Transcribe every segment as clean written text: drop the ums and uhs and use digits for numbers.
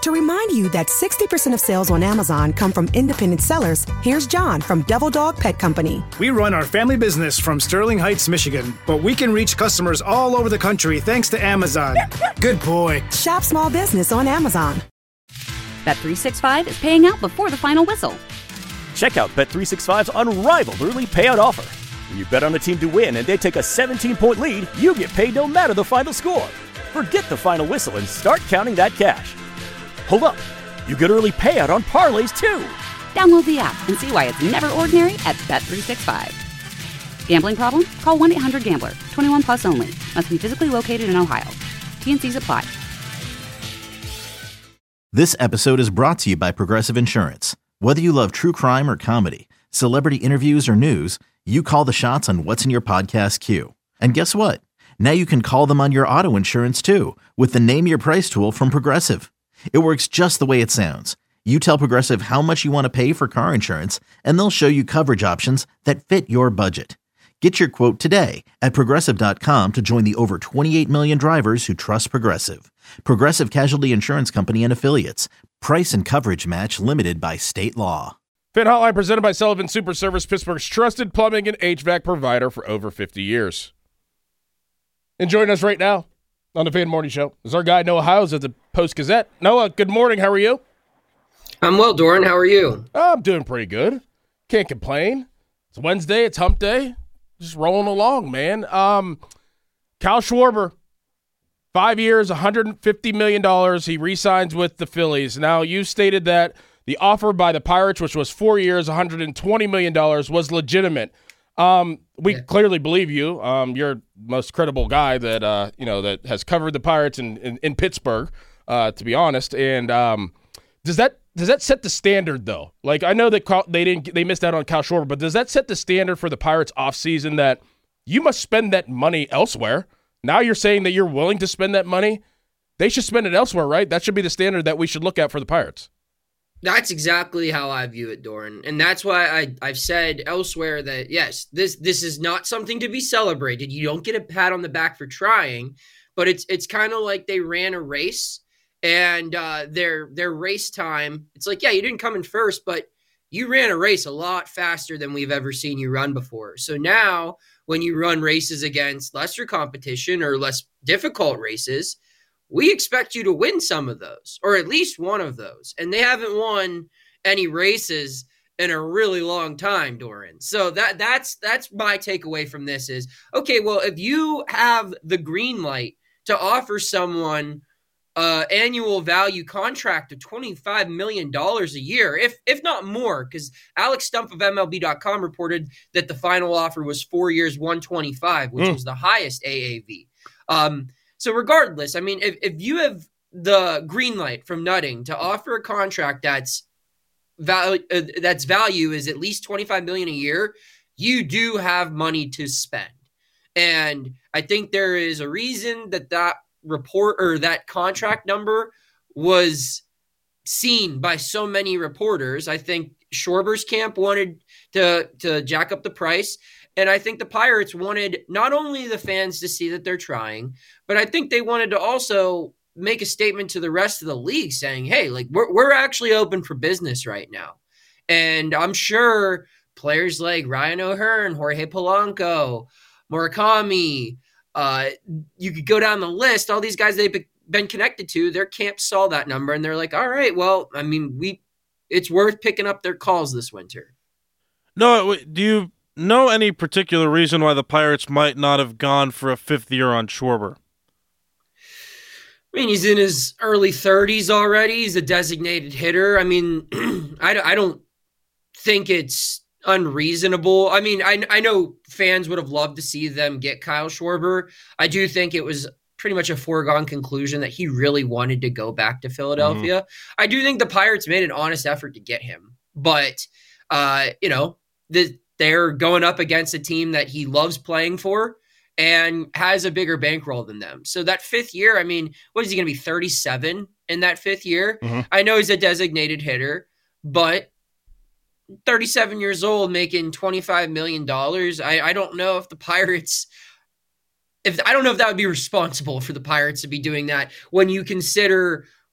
To remind you that 60% of sales on Amazon come from independent sellers, here's John from Devil Dog Pet Company. We run our family business from Sterling Heights, Michigan, but we can reach customers all over the country thanks to Amazon. Good boy. Shop small business on Amazon. Bet365 is paying out before the final whistle. Check out Bet365's unrivaled early payout offer. When you bet on a team to win and they take a 17-point lead, you get paid no matter the final score. Forget the final whistle and start counting that cash. Hold up. You get early payout on parlays, too. Download the app and see why it's never ordinary at Bet365. Gambling problem? Call 1-800-GAMBLER. 21 plus only. Must be physically located in Ohio. T&Cs apply. This episode is brought to you by Progressive Insurance. Whether you love true crime or comedy, celebrity interviews or news, you call the shots on what's in your podcast queue. And guess what? Now you can call them on your auto insurance, too, with the Name Your Price tool from Progressive. It works just the way it sounds. You tell Progressive how much you want to pay for car insurance, and they'll show you coverage options that fit your budget. Get your quote today at Progressive.com to join the over 28 million drivers who trust Progressive. Progressive Casualty Insurance Company and Affiliates. Price and coverage match limited by state law. Fan Hotline presented by Sullivan Super Service, Pittsburgh's trusted plumbing and HVAC provider for over 50 years. And joining us right now on the Fan Morning Show is our guy Noah Hiles at the Post-Gazette. Noah, good morning. How are you? I'm well, Doran. How are you? I'm doing pretty good. Can't complain. It's Wednesday. It's hump day. Just rolling along, man. Kyle Schwarber, 5 years, $150 million. He re-signs with the Phillies. Now, you stated that the offer by the Pirates, which was 4 years, $120 million, was legitimate. We clearly believe you. You're the most credible guy that that has covered the Pirates in Pittsburgh, to be honest. And does that set the standard though? Like, I know that they missed out on Kyle Schwarber, but does that set the standard for the Pirates offseason that you must spend that money elsewhere? Now you're saying that you're willing to spend that money. They should spend it elsewhere, right? That should be the standard that we should look at for the Pirates. That's exactly how I view it, Doran. And that's why I've said elsewhere that, yes, this is not something to be celebrated. You don't get a pat on the back for trying, but it's kind of like they ran a race and their race time, it's like, yeah, you didn't come in first, but you ran a race a lot faster than we've ever seen you run before. So now when you run races against lesser competition or less difficult races, we expect you to win some of those, or at least one of those. And they haven't won any races in a really long time, Doran. So that's my takeaway from this is, okay, well, if you have the green light to offer someone annual value contract of $25 million a year, if not more, because Alex Stumpf of MLB.com reported that the final offer was 4 years, $125, which was the highest AAV. So regardless, I mean, if you have the green light from Nutting to offer a contract that's value is at least $25 million a year, you do have money to spend. And I think there is a reason that report or that contract number was seen by so many reporters. I think Schwarber's camp wanted to jack up the price. And I think the Pirates wanted not only the fans to see that they're trying, but I think they wanted to also make a statement to the rest of the league saying, hey, like we're actually open for business right now. And I'm sure players like Ryan O'Hearn, Jorge Polanco, Murakami, you could go down the list, all these guys they've been connected to, their camp saw that number and they're like, all right, well, I mean, it's worth picking up their calls this winter. No, do you know any particular reason why the Pirates might not have gone for a fifth year on Schwarber? I mean, he's in his early 30s already. He's a designated hitter. I mean, I don't think it's unreasonable. I mean, I know fans would have loved to see them get Kyle Schwarber. I do think it was pretty much a foregone conclusion that he really wanted to go back to Philadelphia. Mm-hmm. I do think the Pirates made an honest effort to get him. But, they're going up against a team that he loves playing for and has a bigger bankroll than them. So that fifth year, I mean, what is he going to be, 37 in that fifth year? Mm-hmm. I know he's a designated hitter, but 37 years old making $25 million. I don't know if the Pirates, I don't know if that would be responsible for the Pirates to be doing that when you consider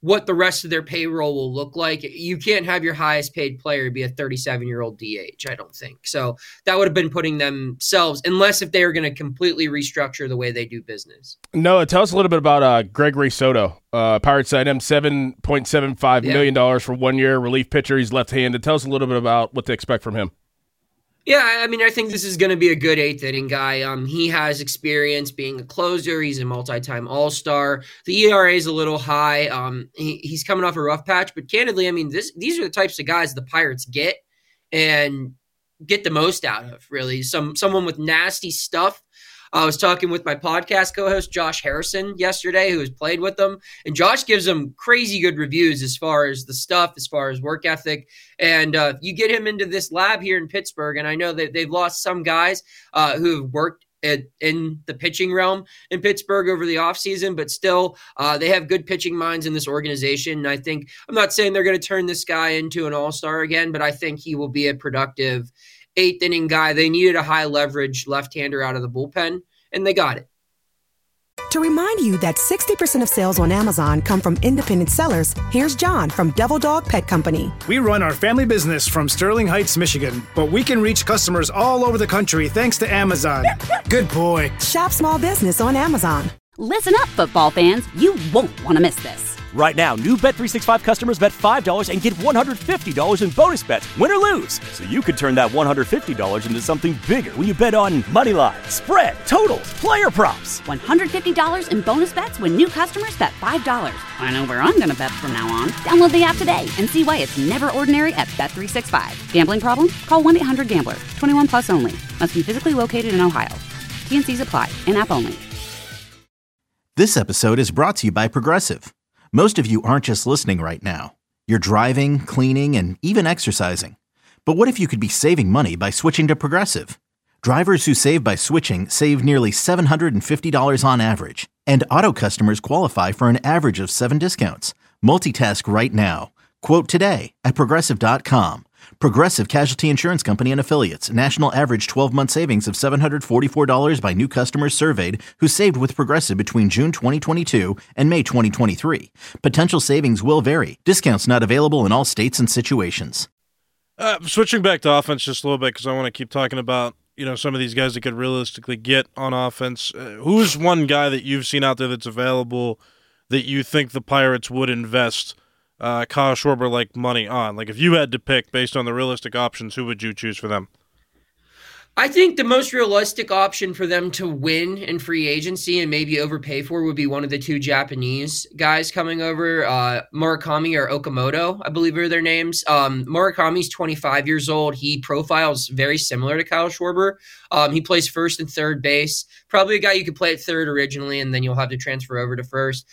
what the rest of their payroll will look like. You can't have your highest paid player be a 37-year-old DH, I don't think. So that would have been putting themselves, unless if they were going to completely restructure the way they do business. Noah, tell us a little bit about Gregory Soto. Pirates signed him $7.75 million for 1 year, relief pitcher. He's left-handed. Tell us a little bit about what to expect from him. Yeah, I mean, I think this is going to be a good eighth inning guy. He has experience being a closer. He's a multi-time All-Star. The ERA is a little high. He's coming off a rough patch, but candidly, I mean, these are the types of guys the Pirates get and get the most out of, really. Someone with nasty stuff. I was talking with my podcast co-host, Josh Harrison, yesterday, who has played with them. And Josh gives them crazy good reviews as far as the stuff, as far as work ethic. And you get him into this lab here in Pittsburgh, and I know that they've lost some guys who have worked in the pitching realm in Pittsburgh over the offseason, but still they have good pitching minds in this organization. And I'm not saying they're going to turn this guy into an all-star again, but I think he will be a productive eighth inning guy. They needed a high leverage left-hander out of the bullpen, and they got it. To remind you that 60% of sales on Amazon come from independent sellers, here's John from Devil Dog Pet Company. We run our family business from Sterling Heights, Michigan, but we can reach customers all over the country thanks to Amazon. Good boy. Shop small business on Amazon. Listen up, football fans. You won't want to miss this. Right now, new Bet365 customers bet $5 and get $150 in bonus bets, win or lose. So you could turn that $150 into something bigger when you bet on money line, spread, totals, player props. $150 in bonus bets when new customers bet $5. I know where I'm going to bet from now on. Download the app today and see why it's never ordinary at Bet365. Gambling problem? Call 1-800-GAMBLER. 21 plus only. Must be physically located in Ohio. T&Cs apply. In-app only. This episode is brought to you by Progressive. Most of you aren't just listening right now. You're driving, cleaning, and even exercising. But what if you could be saving money by switching to Progressive? Drivers who save by switching save nearly $750 on average. And auto customers qualify for an average of 7 discounts. Multitask right now. Quote today at Progressive.com. Progressive Casualty Insurance Company and Affiliates. National average 12-month savings of $744 by new customers surveyed who saved with Progressive between June 2022 and May 2023. Potential savings will vary. Discounts not available in all states and situations. Switching back to offense just a little bit because I want to keep talking about some of these guys that could realistically get on offense. Who's one guy that you've seen out there that's available that you think the Pirates would invest Kyle Schwarber like money on? Like if you had to pick based on the realistic options, who would you choose for them? I think the most realistic option for them to win in free agency and maybe overpay for would be one of the two Japanese guys coming over, Murakami or Okamoto, I believe are their names. Murakami's 25 years old. He profiles very similar to Kyle Schwarber. He plays first and third base. Probably a guy you could play at third originally, and then you'll have to transfer over to first.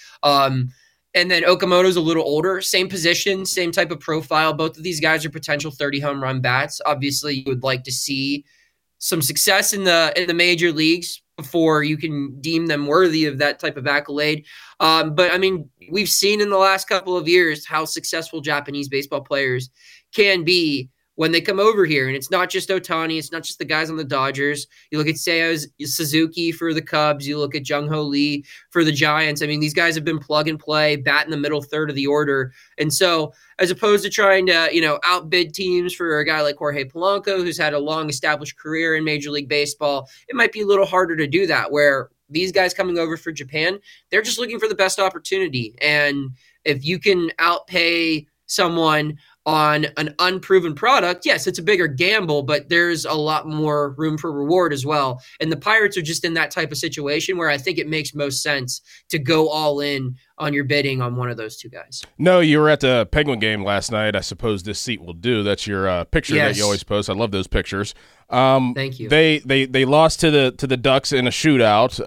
And then Okamoto's a little older, same position, same type of profile. Both of these guys are potential 30 home run bats. Obviously, you would like to see some success in the major leagues before you can deem them worthy of that type of accolade. But I mean, we've seen in the last couple of years how successful Japanese baseball players can be when they come over here. And it's not just Ohtani. It's not just the guys on the Dodgers. You look at Seiya Suzuki for the Cubs. You look at Jung-Ho Lee for the Giants. I mean, these guys have been plug and play, bat in the middle third of the order. And so as opposed to trying to, outbid teams for a guy like Jorge Polanco, who's had a long established career in Major League Baseball, it might be a little harder to do that, where these guys coming over for Japan, they're just looking for the best opportunity. And if you can outpay someone on an unproven product, yes, it's a bigger gamble, but there's a lot more room for reward as well. And the Pirates are just in that type of situation where I think it makes most sense to go all in on your bidding on one of those two guys. No, you were at the Penguin game last night. I suppose this seat will do. That's your picture that you always post. I love those pictures. Thank you. They lost to the Ducks in a shootout.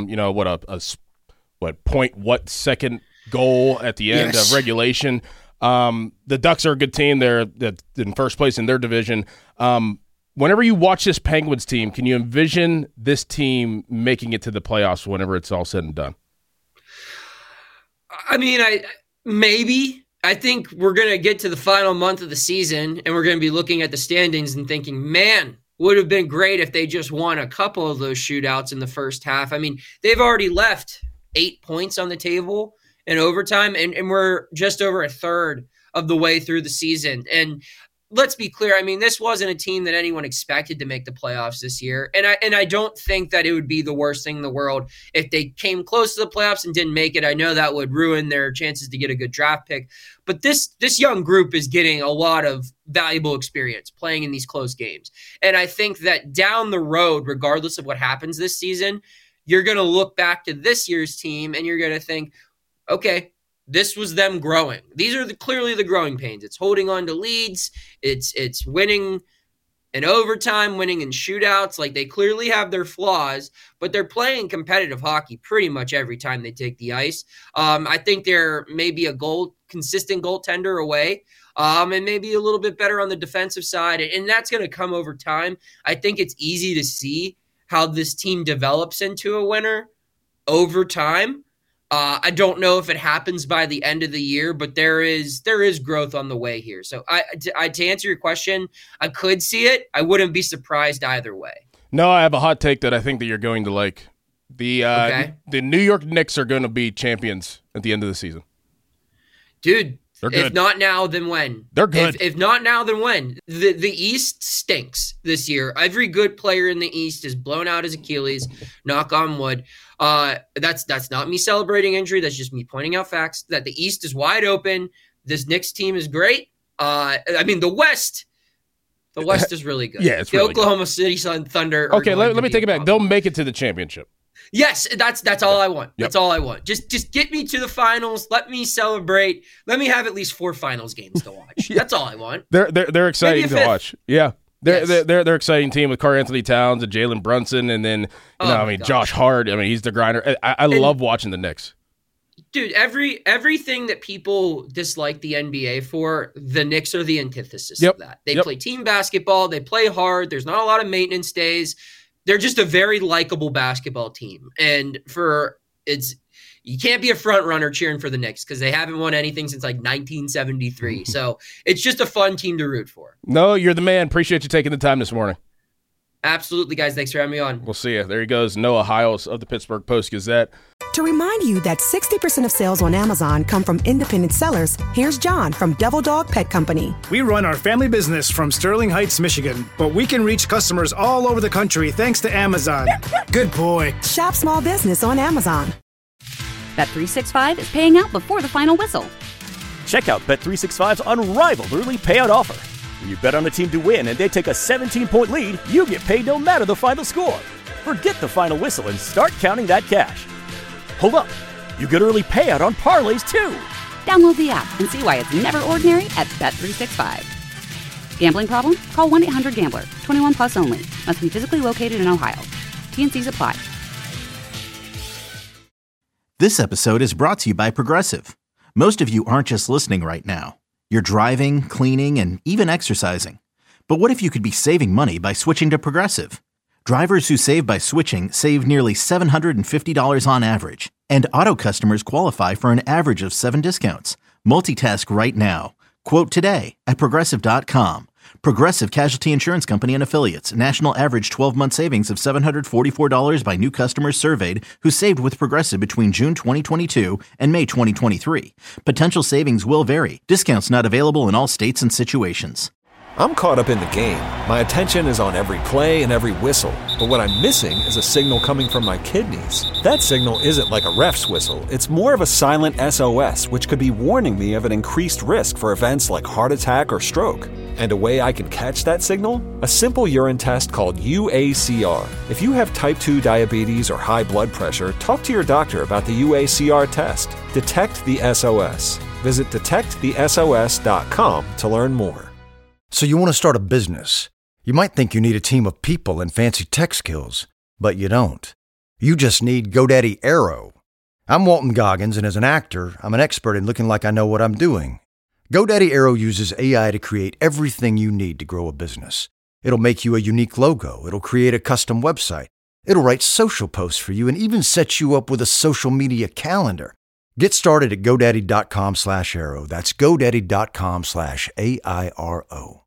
What second goal at the end of regulation. The Ducks are a good team. They're in first place in their division. Whenever you watch this Penguins team, can you envision this team making it to the playoffs whenever it's all said and done? I mean, maybe. I think we're going to get to the final month of the season, and we're going to be looking at the standings and thinking, man, would have been great if they just won a couple of those shootouts in the first half. I mean, they've already left 8 points on the table in overtime, and we're just over a third of the way through the season. And let's be clear. I mean, this wasn't a team that anyone expected to make the playoffs this year. And I don't think that it would be the worst thing in the world if they came close to the playoffs and didn't make it. I know that would ruin their chances to get a good draft pick. But this young group is getting a lot of valuable experience playing in these close games. And I think that down the road, regardless of what happens this season, you're going to look back to this year's team and you're going to think, okay, this was them growing. These are clearly the growing pains. It's holding on to leads. It's winning in overtime, winning in shootouts. Like, they clearly have their flaws, but they're playing competitive hockey pretty much every time they take the ice. I think they're maybe a consistent goaltender away, and maybe a little bit better on the defensive side. And that's going to come over time. I think it's easy to see how this team develops into a winner over time. I don't know if it happens by the end of the year, but there is growth on the way here. So to answer your question, I could see it. I wouldn't be surprised either way. No, I have a hot take that I think that you're going to like. The New York Knicks are going to be champions at the end of the season. Dude, they're good. If not now, then when? They're good. If not now, then when? The East stinks this year. Every good player in the East is blown out his Achilles. Knock on wood. That's not me celebrating injury. That's just me pointing out facts that the East is wide open. This Knicks team is great. I mean, the West is really good. Yeah, it's the really Oklahoma City Thunder. Okay, let me take it back. They'll make it to the championship. Yes, that's all I want. Yep. That's all I want. Just get me to the finals. Let me celebrate. Let me have at least 4 finals games to watch. That's all I want. They're exciting to watch. Yeah. Yes. They're exciting team with Karl-Anthony Towns and Jalen Brunson, and then Josh Hart. I mean, he's the grinder. I love watching the Knicks. Dude, everything that people dislike the NBA for, the Knicks are the antithesis of that. They play team basketball. They play hard. There's not a lot of maintenance days. They're just a very likable basketball team. And you can't be a front runner cheering for the Knicks because they haven't won anything since like 1973. So it's just a fun team to root for. No, you're the man. Appreciate you taking the time this morning. Absolutely, guys. Thanks for having me on. We'll see you. There he goes, Noah Hiles of the Pittsburgh Post-Gazette. To remind you that 60% of sales on Amazon come from independent sellers, here's John from Devil Dog Pet Company. We run our family business from Sterling Heights, Michigan, but we can reach customers all over the country thanks to Amazon. Good boy. Shop small business on Amazon. Bet365 is paying out before the final whistle. Check out Bet365's unrivaled early payout offer. When you bet on a team to win and they take a 17-point lead, you get paid no matter the final score. Forget the final whistle and start counting that cash. Hold up. You get early payout on parlays, too. Download the app and see why it's never ordinary at Bet365. Gambling problem? Call 1-800-GAMBLER. 21 plus only. Must be physically located in Ohio. T&Cs apply. This episode is brought to you by Progressive. Most of you aren't just listening right now. You're driving, cleaning, and even exercising. But what if you could be saving money by switching to Progressive? Drivers who save by switching save nearly $750 on average. And auto customers qualify for an average of 7 discounts. Multitask right now. Quote today at Progressive.com. Progressive Casualty Insurance Company and Affiliates. National average 12-month savings of $744 by new customers surveyed who saved with Progressive between June 2022 and May 2023. Potential savings will vary. Discounts not available in all states and situations. I'm caught up in the game. My attention is on every play and every whistle. But what I'm missing is a signal coming from my kidneys. That signal isn't like a ref's whistle. It's more of a silent SOS, which could be warning me of an increased risk for events like heart attack or stroke. And a way I can catch that signal? A simple urine test called UACR. If you have type 2 diabetes or high blood pressure, talk to your doctor about the UACR test. Detect the SOS. Visit detectthesos.com to learn more. So you want to start a business. You might think you need a team of people and fancy tech skills, but you don't. You just need GoDaddy Aero. I'm Walton Goggins, and as an actor, I'm an expert in looking like I know what I'm doing. GoDaddy Aero uses AI to create everything you need to grow a business. It'll make you a unique logo. It'll create a custom website. It'll write social posts for you and even set you up with a social media calendar. Get started at GoDaddy.com/Aero. That's GoDaddy.com/AIRO.